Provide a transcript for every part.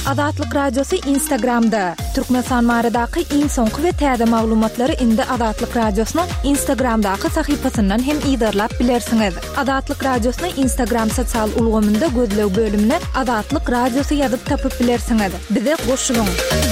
Adatlyk Radiosu Instagramda. Türkmenistan maradaky iň soňky we täze maglumatlary indi Adatlyk Radiosynyň Instagramdaky sahypasyndan hem ýygdyrlap bilersiňiz. Adatlyk Radiosynyň Instagram sosial ulgamynda gözlew bölümine Adatlyk Radiosu ýazyp tapyp bilersiňiz. Bize goşulyň.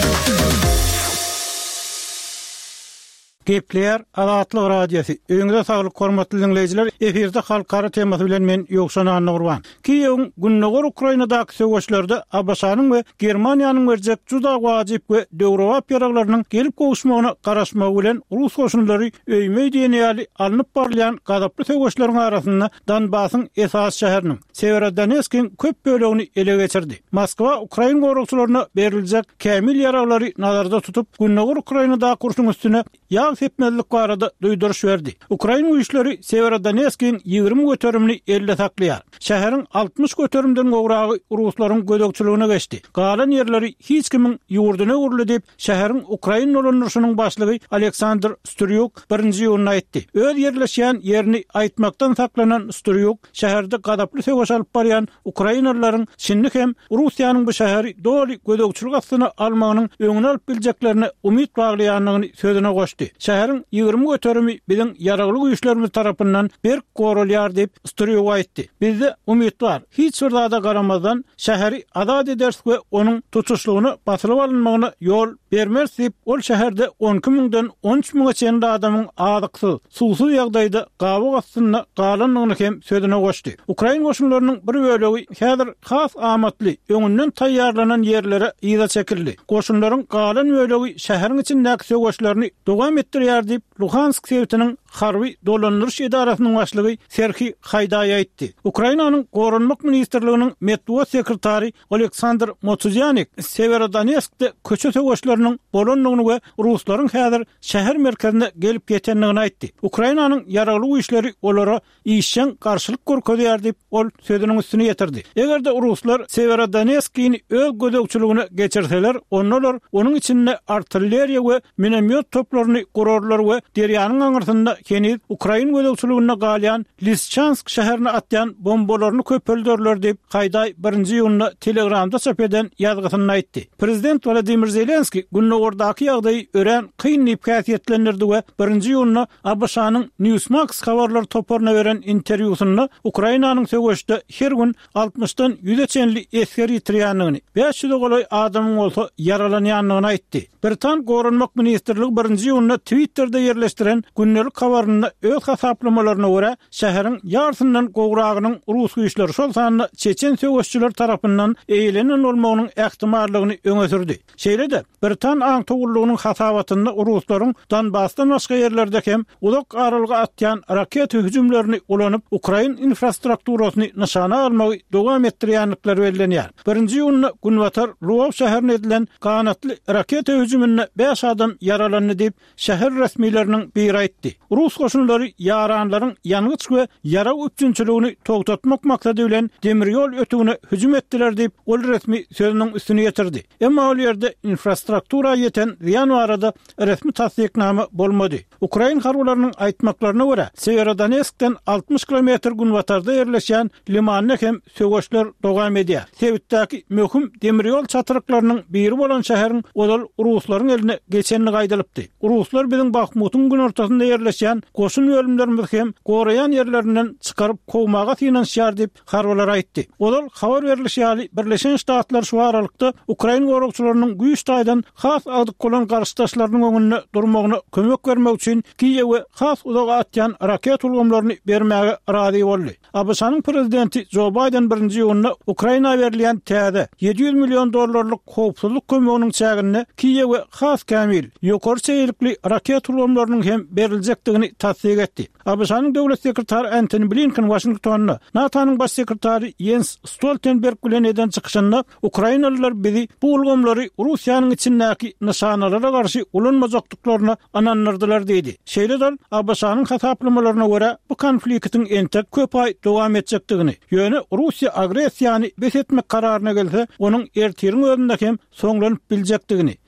Gepler Adatlyk Radiosu. Öňüňizde saglyk hormatly dinleýijiler, efirde halkara temasy bilen men Ýokşan Anurwan. Kiýew günneger Ukrainadaky söwüşlerde Abaşanyň we Germaniýanyň berjek juda wajyp we döwrewap ýaraglarynyň gelip gowuşmagyna garaşmagy bilen Rus goşunlary öýme diýenýäli alınıp barlayan gadaply söwüşleriň arasynda Donbasyň esas şäheriniň Severodonetskiň köp bölegini ele geçirdi. Moskwa Ukraina gorugçylaryna beriljek kämil ýaraglary nazarda tutup günneger Ukrainadaky kurşuň üstüne sepmezlik barada duýduruş berdi. Ukraina güýçleri Severodonetskiň 20 göterimini elle saklaýar. Şäheriň 60 göterimden gowragy Ruslaryň gödekçiligine geçdi. Galan ýerleri hiç kimiň ýurduna urly dep şäheriň Ukraina olanlarynyň başlygy Aleksandr Sturyuk 1-nji ýylyny aýtdy. Öz ýerleşýän ýerini aýtmakdan saklanan Sturyuk şäherde gadaply söwüş alyp barýan Ukrainalaryň şinni hem Russiýanyň bu şäheri doly gödekçilik astyna almagynyň öňüne alyp biljeklerini umyt baglaýanlygyny sözüne goşdy. Şäheriň 20 göterimi biziň ýaragly güýçlerimiz tarapyndan bir gorulýar dep Sturyuk aýtdy. Bizde umyt bar. Hiç bir zada garamazdan şäheri azad edersik we onuň tutuşlugyny basylyp alınmagyna ýol bermez dep ol şäherde 12.000-den 13.000 çen adamyň adyksy, suwsuz ýagdaýda gawy astyna galanlygyny hem sözüne goşdy. Ukraina goşunlarynyň bir bölegi häzir has amatly öňünden taýýarlanan ýerlere ýyda çekildi. Goşunlaryň galan bölegi şäheriň içindäki söwüşlerini dowam etdirýär dep Luhansk sewtiniň harby dolanlyryş edarasynyň başlygy Serhiy Hayday aýtdy. Ukrainanyň Gorunmak ministrliginiň medeniýet sekretary Oleksandr Motsuzyanik Severodonetskde köçe söwüşleriniň bolanlygyny we Ruslaryň häzir şäher merkezine gelip getenligini aýtdy. Ukrainanyň ýaragly güýçleri olara işçen garşylyk görkezýär dep ol sözüniň üstüne ýetirdi. Egerde Ruslar Severodonetskiň öz gödekçiligine geçirseler, onlar onuň içinde artilleriýa we minomyot toplaryny gurarlar we derýanyň aňyrsynda keniz Ukraina gödekçiligine galýan Lysychansk şäherine atýan bombalaryny köpeldirler dep Hayday 1-nji ýylyny Telegramda çap eden ýazgysyny aýtdy. Prezident Vladimir Zelenski günnägerdaky ýagdaýy ören kyn nipkäsiyetlendirdi we 1-nji ýylyny Abaşanyň Newsmax habarlar toparına beren interwýusynda Ukrainanyň söwüşde her gün 60-dan 100-e çenli eskeri ýitirýänligini, 500 golay adamyň bolsa yaralanýanlygyny aýtdy. Britan Gorunmak ministrligi 1-nji ýylyny Twitter'da ýerleşdiren günnelik habaryny öz hasaplamalarına görä şäheriň ýartyndan gowragynyň Rus güýçleri şol sanyny çeçen söwüşçüler tarapyndan eýlenen bolmagynyň ähtimallygyny öňe sürdi. Şeýle-de Britan aňtugullygynyň hasabatynda Ruslaryň Donbassdan başga ýerlerde hem uzak aralyga atýan raket hüjümlerini ulanyp Ukraina infrastrukturasyny nişana almagy dowam etdirýänlikleri bellenýär. 1-nji ýylyny Günwatar Lwów şäherine edilen ganatly raket hüjümine 5 adam yaralandy dep şäher resmiýetleriniň biri aýtdy. Rus goşunlary ýaranlaryň ýanygyç we ýara üçünçiligini togtatmak maksady bilen demir ýol ötügine hüjüm etdiler dep ol resmi sözüniň üstüne ýetirdi. Emma ol ýerde infrastruktura ýeten ýan barada resmi tasdiknama bolmady. Ukraina harbylarynyň aýtmaklaryna görä Severodonetskden 60 kilometr günwatarda ýerleşen limanyna hem söwüşler dowam edýär. Sewitdäki möhüm demir ýol çatyryklarynyň biri bolan şäheriň odal Ruslaryň eline geçenligi aýdylypdy. Ruslar biziň Bakhmutyň gün ortasynda ýerleşen goşun bölümlerimiz hem gorayan ýerlerinden çykaryp kowmaga finansiýar dep harbylar aýtdy. Odal habar berilýär Birleşen Ştatlar şu aralykda Ukraina gorugçylarynyň güýç taýdan has adyk bolan garşdaşlarynyň öňünde durmagyna kömek bermek üçin Kiýew we has uzak atýan raket ulgamlaryny bermäge razy boldy. Abaşanyň prezidenti Joe Biden 1-nji ýylyny Ukraina berilýän täze $700 milyon howpsuzlyk kömeginiň çägini Kiýew we has kämil ýokary çeýilikli raket ulgamlarynyň hem beriljekdigini tasdik etdi. Abaşanyň döwlet sekretary Antony Blinken Washingtonna NATO'nyň baş sekretary Jens Stoltenberg bilen eden çykyşynda Ukrainalılar bizi bu ulgamlary Russiýanyň içindäki nişanalara garşy ulanmajakdyklaryna anandyrdylar diýdi. Şeýle-de Abaşanyň hasaplamalarına görä bu konfliktiň entek köp ay dowam etjekdigini, ýöne Russiýa agresiýany besetmek kararyna gelse, onuň ertiň özünde hem soňlanyp biljekdigini,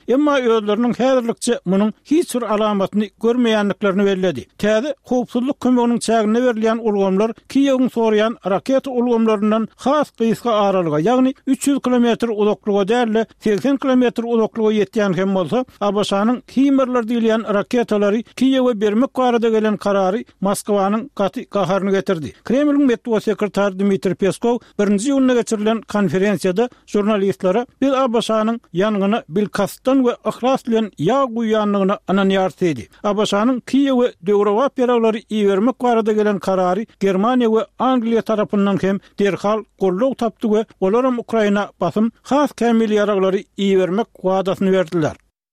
Emma özleriniň häzirlikçe munyň hiç bir alamatyny görmeýänliklaryny bellädi. Täze howpsuzlyk kömeginiň çägine berilýän ulgamlar Kiýewiň soraýan raket ulgamlaryndan has gysga aralyga, ýagny 300 km uzaklyga däl 80 km uzaklyga ýetýän hem bolsa, Abaşanyň Himerler diýilýän raketalary Kiýewe bermek barada gelen karary Moskwanyň gaty gaharyny getirdi. Kremliň medeniýet sekretary Dmitri Peskov 1-nji ýylyna geçirilen konferensiýada jurnalistlara biz Abaşanyň ýanyna bilkastan we ihlas bilen ýa guýanlygyna ananyar dedi. Abaşanyň Kiýewe Döwrewap ýaraglary iýermek barada gelen karary Germaniýa we Angliýa tarapyndan hem derhal golluk tapdy we olaram Ukraina basym has kämil ýaraglary iýermek wadasyny berdiler.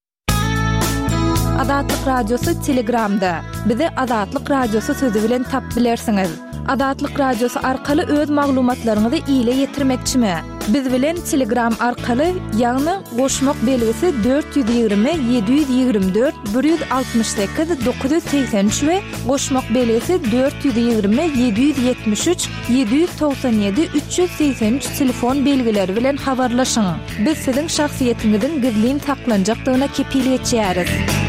Adatlyk radiosu Telegramda. Bizi Adatlyk radiosu sözü bilen tap bilersiňiz. Adatlyk radiosu arkaly öz maglumatlaryňyzy ýyla ýetirmekçimi? Biz bilen Telegram arkaly ýagny goşmak belgisi 420 724 168 983 we goşmak belgisi 420 773 797 383 telefon belgileri bilen habarlaşyň. Biz siziň şahsiýetiňiziň gizlin taklanjakdygyna kepil etýäris.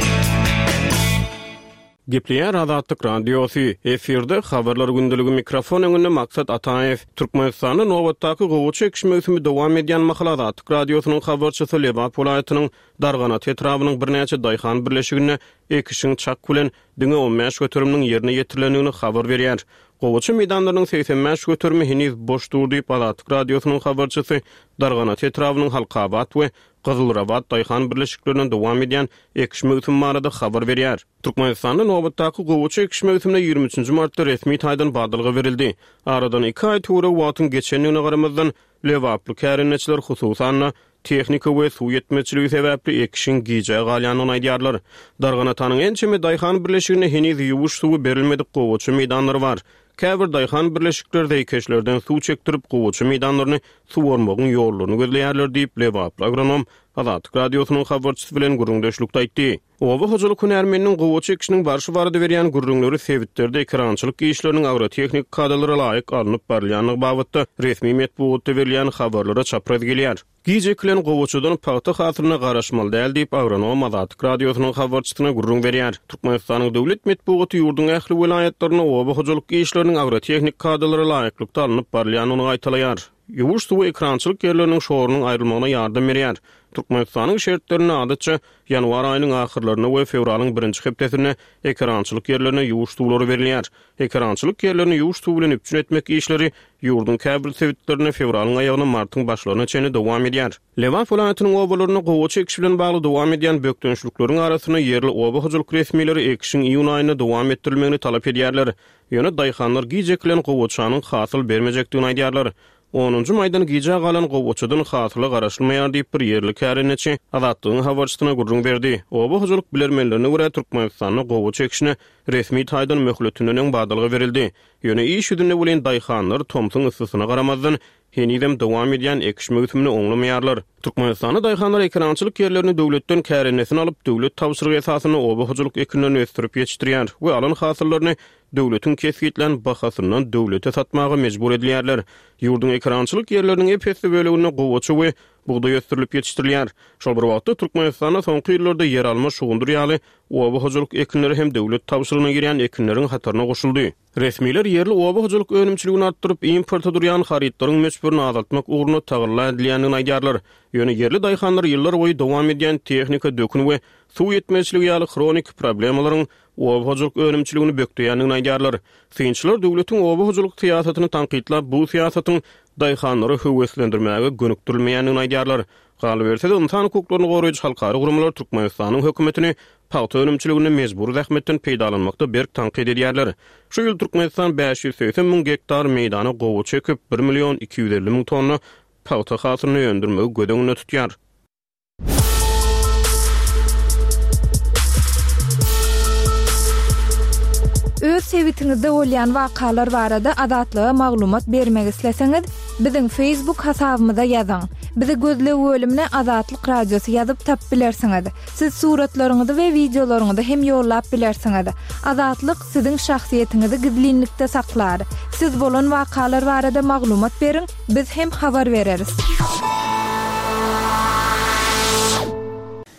Gepleýär Adatlyk radiosu efirde habarlar gündüligi mikrofon öňünde Maksat Ataev. Türkmenistanyň nowatdaky gowy çekişmegimi dowam edýän Mahal Adatlyk radiosynyň habarçysy Lewap welaýatynyň Darganat etrabynyň birnäçe daýhan birleşigine ekişiň çak bilen diňe 15 götürümniň ýerine ýetirilendigini habar berýär. Gowy meýdanlarynyň 85 götürümi heniz boş durdy. Adatlyk radiosynyň habarçysy Darganat etrabynyň Halkabat we Gızılrabat daýhan birleşiklerinden dowam edýän ekişmegimi barada habar berýär. Türkmenistanyň nowatdaky gowy çekişmegimine 23-nji martda resmi taýdan badylgy berildi. Aradan 2 aý töre wagtyň geçenligine garamazdan Lewaply kärinçiler hususan tehnika we suw ýetmeçiligi sebäpli ekişiň giýje galýanyny aýdýarlar. Darganatanyň ençeme daýhan birleşigine heniz ýuwuş suwy berilmedik gowy meýdanlary bar. Käbir daýhan birleşiklerde ekeşlerden suw çekdirip gowy meýdanlaryny suwarmagyň ýollaryny gözleýärler diýip Lewap agronom Adatlyk radiosynyň habarçysy bilen gurrundaşlykda aýtdy. Owa hojalyk hünärmeniniň gowy çekişiniň barşy barada berýän gurrunlary sebitleri ekrançylyk işleriniň agrotechnik kadrlara laýyk alınıp barylýanyny babatda resmi medeniýetde berilýän habarlara çapraz gelýär. Giýjeklen gowçudan paýta hatyryna garaşmaly däl diýip agronom Adatlyk radiosynyň habarçysyna gurrun berýär. Türkmenistanyň döwlet medeniýeti ýurdun ähli welaýatlaryna owa hojalyk işleriniň agrotechnik kadrlara laýyklykda alınıp barylýanyny aýtalýar. Ýuwuş suwy ekrançylyk ýerleriniň şorunyň aýrylmagyna ýardam berýär. Türkmenistanyň şertlerini adatça ýanwar aýynyň ahyrlaryna we fevralyň 1-nji hepdesine ekrançylyk ýerlerine ýuwuş suwlary berilýär. Ekrançylyk ýerlerini ýuwuş suwy bilen üpçün etmek işleri ýurdun käbir sebitlerine fevralyň aýagyna martyň başlaryna çenli dowam edýär. Lewap welaýatynyň obalaryny gowy çekiş bilen bagly dowam edýän bökdönçlükleriň arasyna ýerli oba hojalyk resmileri ekişiň iýun aýyna dowam etdirilmegini talap edýärler. Ýöne daýhanlar giýjeklen gowçanyň hasyl bermejekdigini aýdýarlar. 10-njy maýdan giýje galan gowçudan hasyly garaşylmaýar diýip bir ýerli kärinçi Adatlygyň habarçysyna gurrun berdi. Oba hojalyk bilermenlerine görä Türkmenistanyň gowy çekişine resmi taýdan möhletiniň badylgy berildi. Ýöne iş ýüzünde bilen daýhanlar Tomsyň yssysyna garamazdan henidem dowam edýän ekişmegimini oňlamaýarlar. Türkmenistanyň daýhanlar ekrançylyk ýerlerini döwletden kärinesini alyp döwlet tapşyrygy esasyny oba hojalyk ekinlerini ösdürip ýetişdirýär we alan hasyllaryny döwletiň kesgitlen bahasyndan döwlete satmagy mejbur edilýärler. Ýurdun ekrançylyk ýerleriniň epesli bölegine gowçy we buğday ösdürilip ýetişdirilýär. Şol bir wagtda Türkmenistanyň soňky ýyllarda yer alma şugundur ýaly oba hojalyk ekinleri hem döwlet tapşyrygyna girýän ekinleriň hatyryna goşuldy. Resmiler yerli oba hojalyk önümçiligini artdyryp importa durýan harytlaryň meçburyny azaltmak ugruna tagylla edilýänini aýdýarlar. Ýöne yerli daýhanlar ýyllar boýy dowam edýän tehnika dökün we suw ýetmeçiligi ýaly kronik problemalaryň oba hojalyk önümçiligini bökdüýänini aýdýarlar. Synçylar döwletiň oba hojalyk siýasatyny tanqidlap bu siýasatyň daýhanlary höweslendirmäge gönükdirilmeýänini aýdýarlar. Galy berse de insan hukuklaryny goraýjy halkary gurumlar Türkmenistanyň hökümetini paýta önümçiligine mejbur zähmetden peýdalanmakda berk tanqid edýärler. Şu ýyl Türkmenistan 580 000 hektar meýdany gowy çekip 1 250 000 tonna paýta hasylyny ýöndürmegi gödeňine tutýar. Öz sebitiňizde bolýan wakalar barada adatlyga maglumat bermek isleseňiz, biziň Facebook hasabymyza ýazyň. Bizi gözlep bölümine Adatlyk radiosu ýazyp tap bilersiňiz. Siz suratlaryňyzy we videolaryňyzy hem ýollap bilersiňiz. Adatlyk siziň şahsiýetiňizi gizlinlikde saklar. Siz bolan wakalar barada maglumat beriň, biz hem habar bereriz.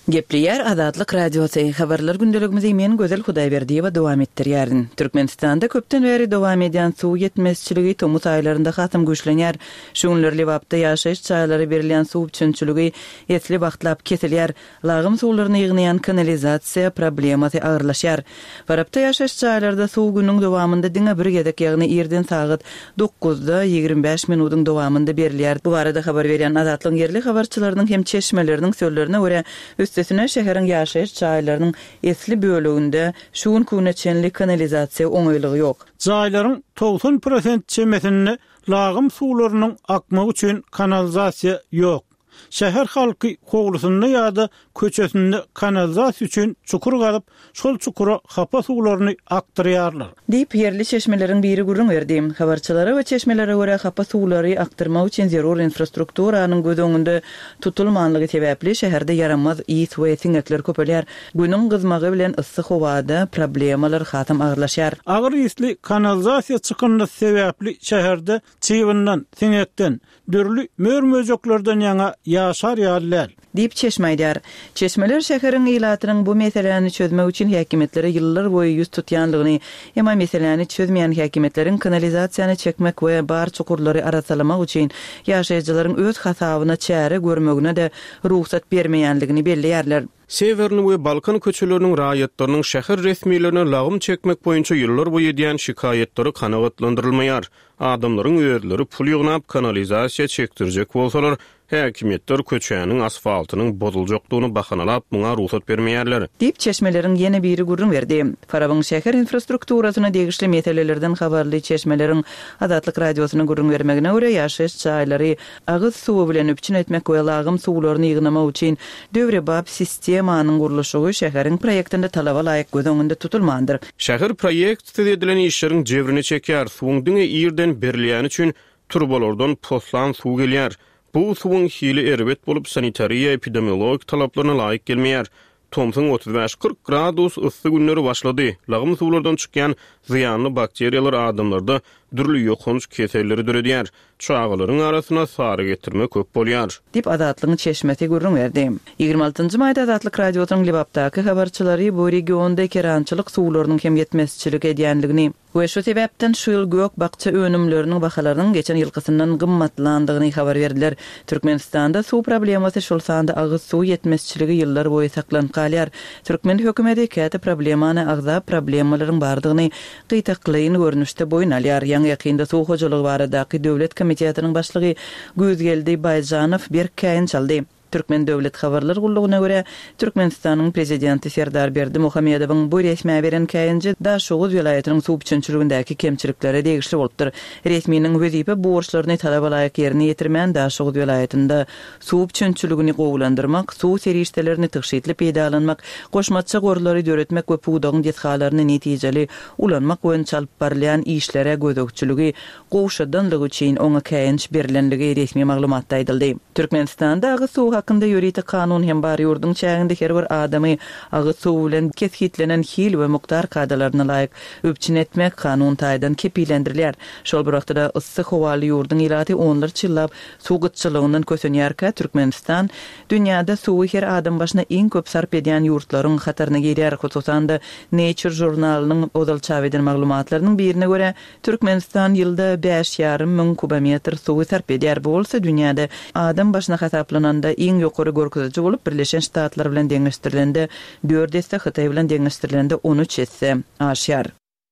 Gepleyer Azatlyk Radiosu habarlar gündeligimizi men Gözel Hudaýberdiýewa dowam etdirýärin. Türkmenistanda köpden beri dowam edýän suw ýetmezçiligi tomuz aýlarynda hatym güýçlenýär. Şuňlar lewapda ýaşaýyş çaýlary berilýän suw üçinçiligi ýetli wagtlap kesilýär. Lagym suwlaryny ýygnaýan kanalizasiýa problemasy agyrlaşýar. Barapda ýaşaýyş çaýlarda suw günüň dowamında diňe bir gedek ýagny ýerden sagat 9-da 25 minutyň dowamında berilýär. Bu barada habar berýän Azatlyk yerli habarçylarynyň hem çeşmeleriniň sözlerine görä üstesine şäheriň ýaşaýyş çaýlarynyň esli bölегinde şuň küneçenlik kanalizasiýa oňaýlygy ýok. Jaýlaryň 90% çemesinde lagym suwlarynyň akmagy üçin kanalizasiýa ýok. Şäher halky howlusyny ýa-da köçesinde kanalizasiýa üçin çukur galyp, şol çukura hapa suwlaryny aktarýarlar. Diýip yerli çeşmeleriň biri gurrun berdi. Habarçylara we çeşmelere görä hapa suwlary aktarmak üçin zerur infrastrukturanyň gödöňünde tutulmanlygy sebäpli şäherde yaramaz iýit we siňekler köpelýär. Günüň gyzmagy bilen yssyk howada problemalar hatym agyrlaşýar. Agyr ýysly kanalizasiýa çykyny sebäpli şäherde çywynyň, siňekden, dürli mörmöjeklerden ýaňa ýaşar ýalylar. Diýip çeşmeýär. Çeşmeler şäheriň ýylatynyň bu meseleni çözmek üçin häkimetlere ýyllar boýy ýüz tutýanlygyny, emma meseleni çözmeýän häkimetleriň kanalizasiýany çekmek we bar çukurlary arasalamak üçin ýaşaýjylaryň öz hasabyna çäre görmegine de ruhsat bermeýänligini belliýärler. Severni we Balkan köçeleriniň raýatlarynyň şäher resmiýetlerine lagym çekmek boýunça ýyllar boýy edýän şikaýetleri kanagatlandyrylmaýar. Adamlaryň özleri pul ýygnap kanalizasiýa çekdirjek bolsalar, häkimetler köçäniň asfaltynyň bozuljaklygyny bahanalap muňa ruhsat bermeýärler. Diýip çeşmeleriň ýene biri gurrun berdi. Farabyň şäher infrastrukturasyna degişli meselelerden habarly çeşmeleriň Azatlyk Radiosyna gurrun bermegine görä ýaşaýyş çaýlary agyz suwy bilen üpçün etmek we lagym suwlaryny ýygnamak üçin döwrebap sistemanyň gurulşygy şäheriň proýektinde talaba laýyk gödöňünde tutulmandyr. Şäher proýekt edilen işleriň jebrini çekýär. Suwuň diňe ýerden berilýän üçin turbalardan poslan suw gelýär. Bu suwun hili erbet bolup sanitariya epidemiologik talaplaryna laýyk gelmeýär. Tomsyň 35-40 gradus ıssy günleri başlady. Lagym suwlardan çykýan ziyanly bakteriýalar adamlarda dürli ýokunç keselleri döredýär. Çağalaryň arasyna sary getirme köp bolýar. Dip Azatlygyň çeşmeti gurrun berdi. 26-njy maýda Azatlyk Radiosynyň Lewapdaky habarçylary bu regionda kerançylyk suwlarynyň hem ýetmezçilik edýänligini we şu sebäpden şu ýyl gök bakça önümleriniň bahalarynyň geçen ýylkysyndan gymmatlandygyny habar berdiler. Türkmenistanda suw problemasy şol sanda agyz suw ýetmezçiligi ýyllar boýy saklanıp kalýar. Türkmen hökümeti käte problemany agza problemalaryň bardygyny gytaklaýyn görnüşde boýun alýar. Ýa-ni ýakynda suw hojalygy baradaky döwlet komitetining başlygy Gözgeldi Bayjanow bir käýin çaldy. Türkmen Döwlet Habarlar Gullugyna görä Türkmenistanyň prezidenti Serdar Berdimuhammedowyň bu resmi beren käýinji Daşoğuz vilayatynyň suw üçinçiligindäki kemçiliklere degişli bolupdyr. Resminiň wezipe borçlaryny talaba laýyk ýerine ýetirmän Daşoğuz vilayatynda suw üçinçiligini gowlandyrmak, suw serişdelerini tygşytly peýdalanmak, goşmatça gorlary döretmek we puwdagyň detgalaryny netijeli ulanmak we çalyp barylýan işlere gödökçüligi gowşadanlygy üçin oňa käýinç berilenligi resmi maglumatda aýdyldy. Türkmenistanda agyz suw hakynda ýöriýeti kanun hem bar ýurdun çäginde her bir adamy agyz suw bilen keshitlenen hil we mukdar kadalaryna laýyk öpçün etmek kanun taýdan kepilendirilýär. Şol bir wagtda yssyk howaly ýurdun ilaty onlar çyllap suw gytçylygyndan kösenýärkä Türkmenistan dünýäde suwy her adam başyna iň köp sarp edýän ýurtlaryň hataryna girýär. Hususan da Nature jurnalynyň ozal çap eden maglumatlarynyň birine görä Türkmenistan ýylda 5,5 miň kubometr suw sarp edýär. Bolsa dünýäde adam başyna hasaplananda iň ýokary görkeziji bolup Birleşen Ştatlar bilen deňeşdirilende 4 esse Hytaý bilen deňeşdirilende 13 esse aşýar.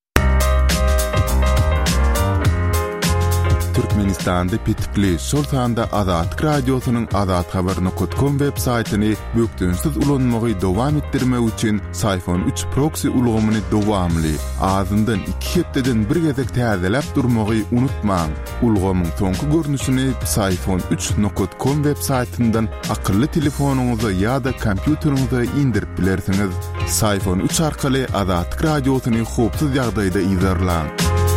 Türkmenistan'da pitikli şol sanda Azatlyk Radiosynyň azathabaryny.com web saytyny bökdünsiz ulanmagy dowam etdirmek üçin Sayfon 3 proxy ulgamyny dowamly azyndan 2 hepdeden bir gezek täzeläp durmagy unutmaň. Ulgamyň soňky görnüşini sayfon3.com web saytyndan akylly telefonuňyza ýa-da kompýuteriňize indirip bilersiňiz. Sayfon 3 arkaly Azatlyk Radiosyny howpsuz ýagdaýda izlerläň.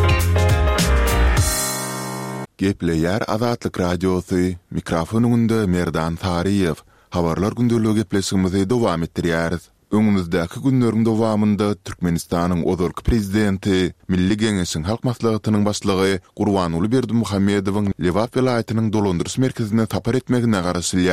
Gepleýär Azatlyk Radiosu, mikrofonunda Merdan Tariýew. Habarlar gündeligi gepleşigimizi dowam etdirýäris. Öňümüzdäki günleriň dowamında Türkmenistanyň ozurky prezidenti, Milli Geňeşiň halk maslahatynyň başlygy Gurbanuly Berdimuhammedowyň Lewap vilayatynyň dolandyrys merkezine tapar etmegine garaşylýar.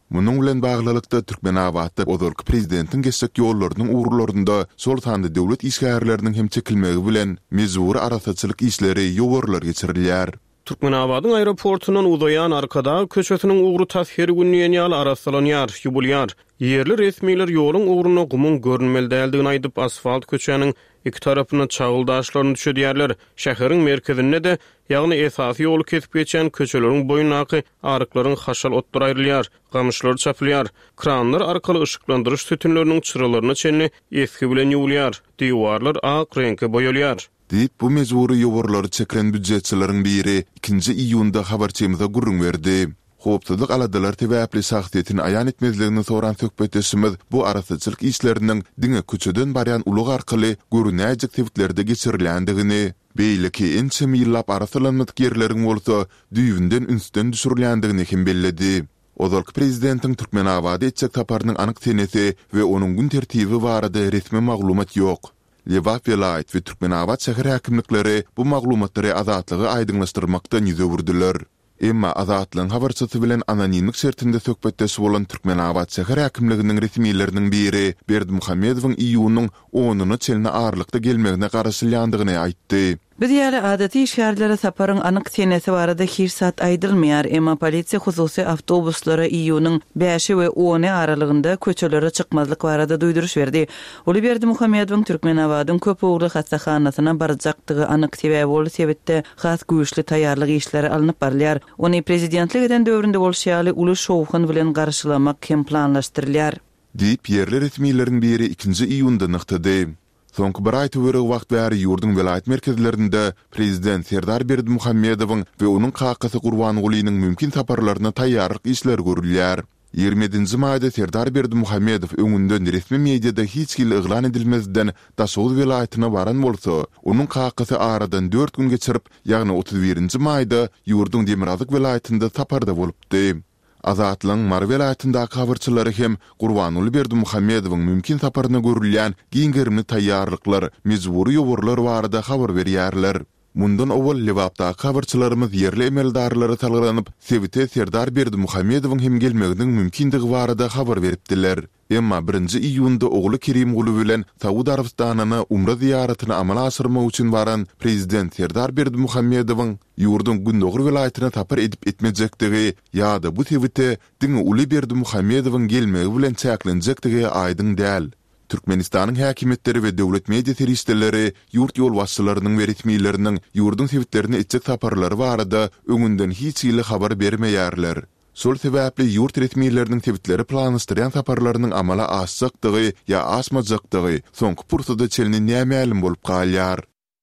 Munun bilen baglylykda Türkmenabadda ozalky prezidentin geçsek ýollarynyň uğurlarynda şol sandy döwlet işgärleriniň hem çekilmegi bilen mezuri arasaçylyk işleri ýogurlar geçirilýär. Türkmenabadyň aeroportundan uzayan arkada köçesiniň uğru tasviri günniýen ýaly arasalanýar, ýubulýar. Yerli resmiler ýoluň uğruna gumun görünmeli däldigini aýdyp asfalt köçeniň iki tarapyna çagıldaşlaryny düşürýärler. Şäheriň merkezinde de, ýagny esasy ýolu kesip geçen köçeleriň boyunaky arıklaryň haşal otlar aýrylýar, gamyşlar çapylýar. Kranlar arkaly ışıklandyrış tütünleriniň çyralaryna çenli eski bilen ýuwulýar. Diwarlar ak reňke boýalýar. Deyip bu mezuri ýogurlary çekilen büdjetçileriň biri 2 iýunda habarçymyza gurrun berdi. Hopsuzlyk aladalar täbäpli sagtyetini aýan etmezligini soran söhbetdeşimiz bu arasaçylyk işleriniň diňe köçeden barýan ulug arkaly görünäjek tewtlerde geçirilendigini, beýleki ençe ýyllap arasalanmadyk ýerleriň bolsa düýünden ünsden düşürilýändigini hem belledi. Ozalky prezidentiň Türkmenabady etjek taparynyň anyk tenesi we onuň gün tertibi barada resmi maglumat ýok. Lewap Velayet we Türkmenabad şäher häkimlikleri bu maglumatlary azatlygy aýdynlaşdyrmakdan ýüze burdylar. Emma azatlygyň habarçysy bilen anonimlik şertinde söhbetdeşip bolan Türkmenabad şäher häkimliginiň resmiýetleriniň biri Berdimuhammedowyň iýunyň 10-nyny çelne ağırlykda gelmegine garaşylýandygyny aýtdy. Biz ýaly adaty işgärlere saparyň anyk senesi barada hiç sat aýdylmaýar, emma polisiýa hususy awtobuslara iýunyň 5 we 10 aralygynda köçelere çykmazlyk barada duýduruş berdi. Oly Berdimuhammedowyň Türkmenabadyň köp ugly hastaxanasyna barjakdygy anyk sebäp bolup sebetde has güýçli taýýarlyk işleri alınıp barylýar. Ony prezidentlik eden döwründe bolşýaly uly şowhun bilen garşylamak hem planlaşdyrylýar. Diýip ýerli resmiýetleriniň biri 2 iýunda nyktady. Soňky bir aýty wöreg wagt bäri ýurdun velayet merkezlerinde prezident Serdar Berdimuhammedowyň we onuň kakasy Gurban Gulynyň mümkin saparlaryna taýýarlyk işler görülýär. 27-nji maýda Serdar Berdimuhammedow öňünden resmi mediada hiç kim yglan edilmezden Daşoğlu velaýatyna baran bolsa, onuň kakasy aradan 4 gün geçirip, ýagny 31-nji maýda ýurdun Demirazyk velaýatynda saparda bolupdy. Azatlyň Mar velaýatyndaky habarçylary hem Gurbanuly Berdimuhammedowyň mümkin saparyna görülýän giňgerimli taýýarlyklar, mezuri ýogurlar barada habar berýärler. Mundan owal Lewapdaky habarçylarymyz ýerli emeldarlary talgylanyp, Sevite Serdar Berdimuhammedowyň hem gelmeginiň mümkindigi barada habar beripdiler. Emma 1 iýunda ogly Kerim Guly bilen Saudi Arabistanyna umra ziýaratyny amala aşyrmak üçin baran prezident Serdar Berdimuhammedowyň ýurdun Gündoğur velaýatyna tapar edip etmejekdigi ýa-da bu tewite diňe Uly Berdimuhammedowyň gelmegi bilen çäklenjekdigi aýdyň däl. Türkmenistanyň häkimetleri we döwlet media teristleri ýurt ýol başçylarynyň we resmiýetleriniň ýurdun tewitlerini etjek taparlary barada öňünden hiç ýyly habar bermeýärler. Şol sebäpli ýurt resmiýetleriniň tewitleri planlaşdyrýan taparlarynyň amala aşjakdygy ýa aşmajakdygy soňky pursada çelini näme bolup galýar.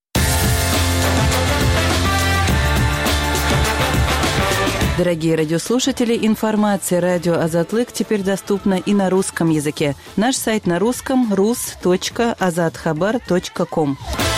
Дорогие радиослушатели, информация «Радио Азатлык» теперь доступна и на русском языке. Наш сайт на русском rus.azatxabar.com.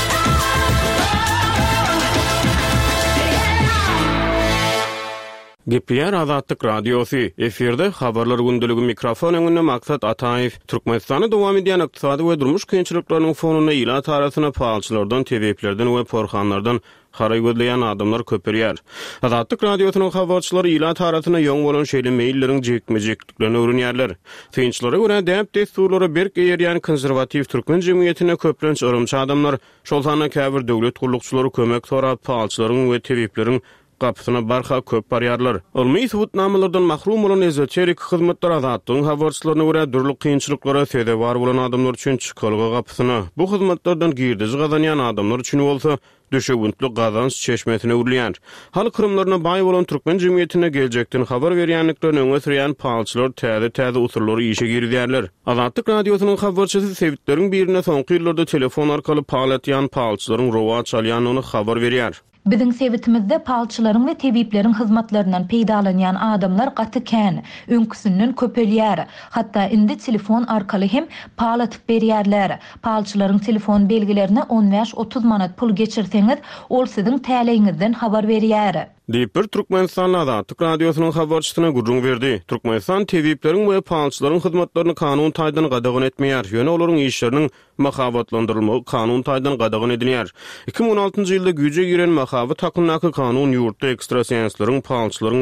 Gepler Azatlyk Radiosu. Eferde habarlar gündüligi mikrofon öňünde Maksat Ataýew. Türkmenistany dowam edýän ykdysady we durmuş kynçylyklarynyň fonuny ýyla tarasyna paýçylardan, tebeplerden we porhanlardan haray gözleýän adamlar köperýär. Azatlyk Radiosynyň habarçylary ýyla tarasyna ýoň bolan şeýle meýilleriň jekmejekliklerini öwrenýärler. Tynçlara görä däp desturlary berk eýerýän konserwatyw türkmen jemgyýetine köplenç örümçi adamlar şol sany käbir döwlet gurulukçylary kömek sorap paýçylaryň we tebepleriň kapsyna barha köp barýarlar. Olmy subutnamalardan mahrum bolan ezoterik hyzmatlar azatlygyň habarçylaryna görä dürli kynçylyklara sebäp bar bolan adamlar üçin çykalga kapsyna. Bu hyzmatlardan girdiş gazanýan adamlar üçin bolsa düşüwüntli gazans çeşmetine urilýär. Hal kırımlaryna baý bolan türkmen jemgyýetine geljekden habar berýänliklerini öňe sürýän paýçylar täze usurlary işe girýärler. Azatlyk Radiosynyň habarçysy sewitleriň birine soňky ýyllarda telefon arkaly paýlatýan paýçylaryň rowa çalýanyny habar berýär. Biziň sewitimizde paýçylaryň we tebiplerin hyzmatlarynyň peýdalanýan adamlar gaty kän, öňküsünden köpelýär. Hatda indi telefon arkaly hem paýlatyp berýärler. Paýçylaryň telefon belgilerine 15-30 manat pul geçirseňiz, ol siziň täleýiňizden habar berýär. Diýip bir Türkmenistan Azatlyk Radiosynyň habarçysyna gurrun berdi. Türkmenistan tebipleriň we paýçylaryň hyzmatlaryny kanun taýdan gadagan etmeýär. Ýöne olaryň işleriniň mahawatlandyrylmagy kanun taýdan gadagan edilýär. 2016-njy ýylda güýje giren mahabat hakynaky kanun ýurtda ekstrasenslaryň, paýçylaryň we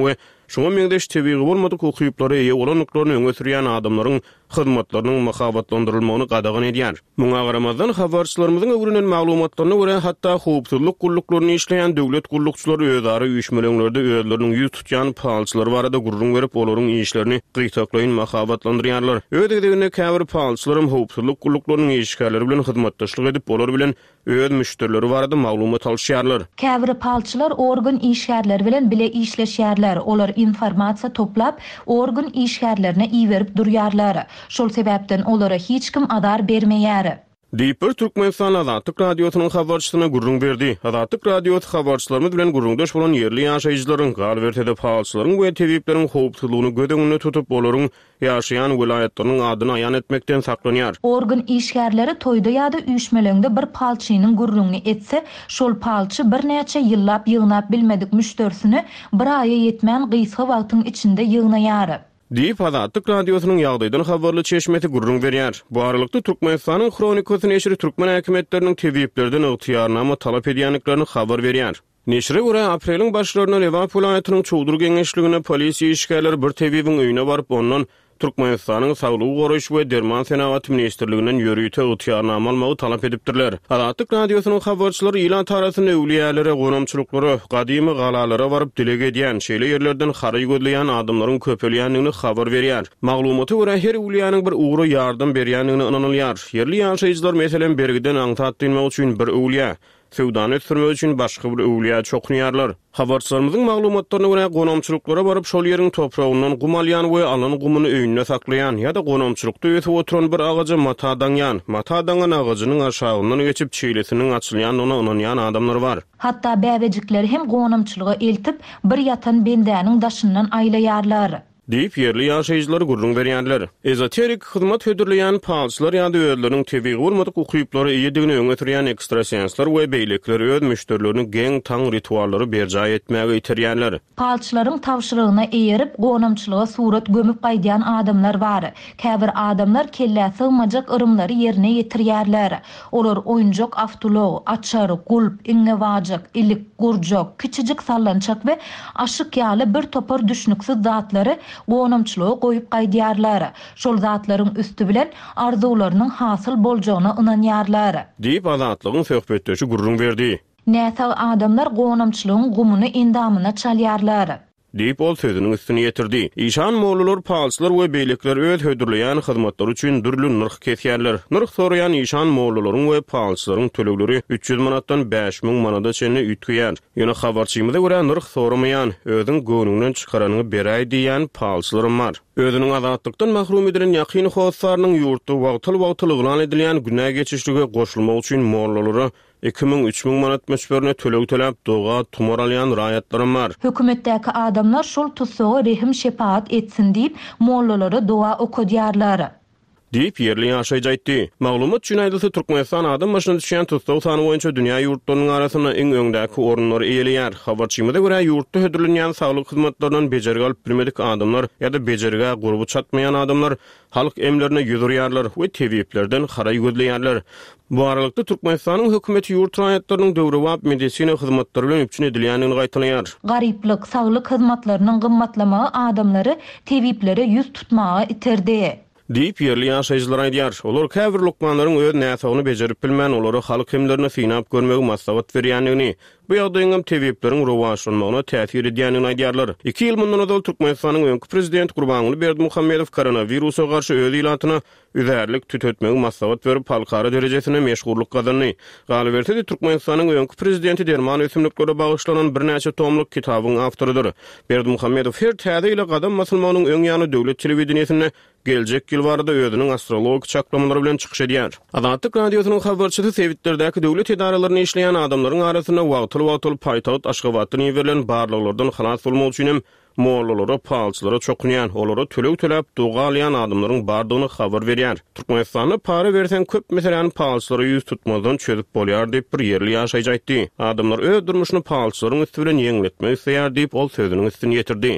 Şoňa meňdeş tebiği bolmadyk hukuklary eýe bolanlyklaryny öňe sürýän adamlaryň hyzmatlarynyň makabatlandyrylmagyny gadagan edýär. Muňa garamazdan habarçylarymyzyň öwrünen maglumatlaryna görä hatda howpsuzlyk gullyklaryny işleýän döwlet gullukçylary özleri üýtmelerinde özleriniň ýüz tutýan palçylary barada gurrun berip olaryň işlerini gytaklaýyn makabatlandyrýarlar. Ödegine käbir palçylarym howpsuzlyk gulluklarynyň işgärleri bilen hyzmatdaşlyk edip olar bilen öz müşterileri barada maglumat alýarlar. Käbir palçylar organ işgärleri bilen bile işleşýärler. Olar informasiýa toplap organ işgärlerine iýerip durýarlar. Şol sebäpden olara hiç kim adar bermeýär. Diýip Türkmenistan Azatlyk radiosynyň habarçysyna gurrun berdi. Azatlyk radiosu habarçylarymyz bilen gurrundaş bolan yerli ýaşaýjylaryň galbertede palçylaryň we tebipleriň howpsuzlygyny gödeňine tutup olaryň ýaşaýan vilayetlarynyň adyny aýan etmekden saklanýar. Organ işgärleri toýda ýa-da üýşmelerde bir palçynyň gurruny etse, şol palçy bir näçe ýyllap ýygnap bilmedik müşterisini bir aýa ýetmän gysga wagtyň içinde ýygnaýar. Diýip Azatlyk radiosynyň ýagdaýdan habarly çeşmeti gurrun berýär. Bu aralykda Türkmenistanyň Kronikasy neşri türkmen häkimetleriniň tebiplerden ygtyýarnama talap edýänliklerini habar berýär. Neşre görä apreliň başlaryna Lewap vilayatynyň Çowdur geňeşligine polisiýa işgärleri bir tebibiň öýüne baryp ondan Türkmenistanyň Saglyk goraýş we Derman Senawaty ministrliginden ýörüýte ygtyýarnama almagy talap edipdirler. Azatlyk radiosynyň habarçylary ilan tarasyny öwliýälere, gonamçylyklary, gadymy galalara baryp dilege edýän, şeýle ýerlerden hary gözleýän adamlaryň köpelýänligini habar berýär. Maglumaty görä her öwliýanyň bir ugry ýardym berýänligini inanylýar. Yerli ýaşaýjylar meselen bergiden aňtat edilmek üçin bir öwliýa, Sewdany sürmek üçin başga bir öwliýa çoknaýarlar. Habarçylarymyzyň maglumatlaryna görä gonamçylyklara baryp şol ýeriň topragyndan gumalýan we alan gumuny öýüne saklaýan ýa-da gonamçylykda öýtüp oturan bir agaja mata daňyan, mata daňan agajynyň aşagyndan geçip çeýlesiniň açylýanyna inanýan adamlar bar. Hatda bäwejikler hem gonamçylyga eltip bir ýatan bendäniň daşyndan aýlaýarlar. Diýip yerli ýaşaýjylar gurrun berýänler. Ezoterik hyzmat hödürleýän palçylar ýa-da özleriniň tebiği bolmadyk hukuklary eýedigini öňe sürýän ekstrasensler we beýlekler öz müşterilerini geň taň rituallary berja etmäge ýetirýärler. Palçylaryň tawşyrygyna eýerip gonamçylyga surat gömüp gaýdýan adamlar bar. Käbir adamlar kelle sığmajak ırımlary ýerine ýetirýärler. Olar oýunjak awtolog, açar, gulp, iňewajak, ilik, gurjak, kiçijik sallançak we aşyk ýaly bir topar düşnüksiz zatlary gonamçylyga goýup gaýdýarlar. Şol zatlaryň üstü bilen arzularynyň hasyl boljagyna inanýarlar. Diýip Azatlygyň söhbetdeşi gurrun berdi. Näse adamlar gonamçylygyň gumuny endamyna çalýarlar. Diýip ol sözüniň üstüne ýetirdi. İşan mollalar, palçylar we beýlekler öz hödürleýän hyzmatlary üçin dürlü nyrh kesýärler. Nyrh soraýan işan mollalaryň we palçylaryň tölegleri 300 manatdan 5000 manata çenli ütgüýär. Ýöne habarçymyza görä nyrh soramaýan, özüň göwnünden çykaranyny beräý diýen palçylarym bar. Özüniň azatlykdan mahrum edilen ýakyny howsarynyň ýurtda wagtyl yglan edilýän günä geçişlige goşulmak üçin mollalary 2000-3000 manat meşberine töleg töläp doga tumar alýan raýatlarym bar. Hökümetdäki adamlar şol tutsaga rehim şepaat etsin diýip mollalary doga okudýarlar. Diýip yerli ýaşaýjy aýtdy. Maglumat üçin aýdylsa Türkmenistan adam başyna düşýän tutsaw sany boýunça dünýä ýurtlarynyň arasyna iň öňdäki orunlary eýleýär. Habarçymyza görä ýurtda hödürlenýän saglyk hyzmatlarynyň bejerigi alyp bilmedik adamlar ýa-da bejerige gurby çatmaýan adamlar halk emlerine ýüzürýärler we tebiplerden hara gözleýärler. Bu aralykda Türkmenistanyň hökümeti ýurt raýatlarynyň döwrewap medisina hyzmatlary bilen üpçün edilýänini gaýtalaýar. Garyplyk, saglyk hyzmatlanyň gymmatlamagy adamlary tebiplere ýüz tutmagy iterdi. Diýip yerli ýaşaýjylar aýdýar. Olar käbir lukmanlaryň öz näsagyny bejerip bilmän, olary halk hemlerine synap görmegi maslahat berýänligini, bu ýagdaýyň tebipleriň rowaşlanmagyna täsir edýänini aýdýarlar. 2 ýyl mundan öňki Türkmenistanyň öňki prezident Gurbanguly Berdimuhammedow koronawirusa garşy öz ilatyna üzärlik tütetmegi maslahat berip halkara derejesine meşgullyk gazandy. Galbertede Türkmenistanyň öňki prezidenti Derman ösümliklere bagyşlanan bir näçe tomlyk kitabyň awtorydyr. Berdimuhammedow her täze ile gadam musulmanyň öň ýany döwlet telewizionyny gelecek ýyl barada özüniň astrolog çaklamalary bilen çykyş edýär. Azatlyk radiosynyň habarçysy Sewitderdäki döwlet idaralaryny işleýän adamlaryň arasyna wagtyl paýtagat Aşgabatdan ýerberilen barlyklardan halas bolmak üçin mollalara, palçylara çokunýan, olary töleg töläp doga alýan adamlaryň bardygyny habar berýär. Türkmenistanyň para bersen köp meseleni palçylara ýüz tutmadan çözüp bolýar diýip bir yerli ýaşaýjy aýtdy. Adamlar öz durmuşyny palçylaryň üstü bilen ýeňletmek isleýär diýip ol sözüniň üstüne ýetirdi.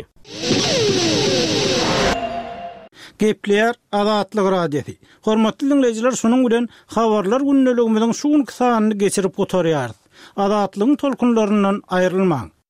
Gepler Azatlyk radiosi. Hormatly dinleyijiler, şonuň bilen habarlar günneligimiziň şuňky sanyny geçirip oturýar. Azatlygyň tolkunlaryndan aýrylmaň.